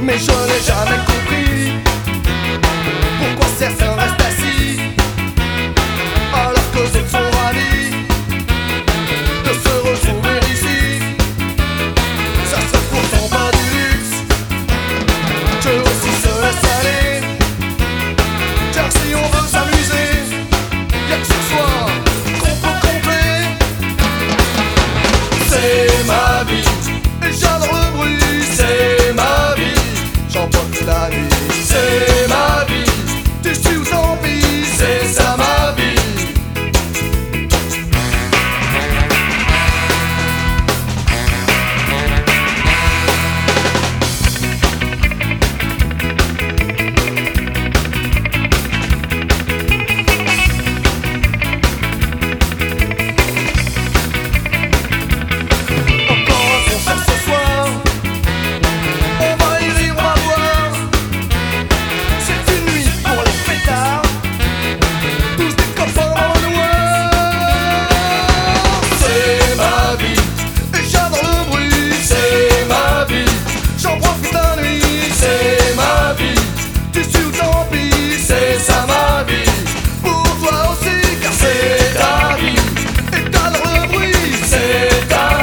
Mais je n'ai jamais compris pourquoi certains restent assis alors que d'autres sont ravis de se retrouver ici. Ça serait pourtant pas du luxe que aussi se laisse aller, car si on veut s'amuser, y'a que ce soir qu'on peut compter. C'est ma vie et j'adore le bruit, c'est ma vie, j'emporte toute la nuit. C'est ma vie, déçu ou tant pis, c'est ça ma vie.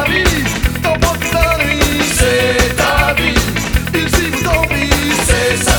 C'est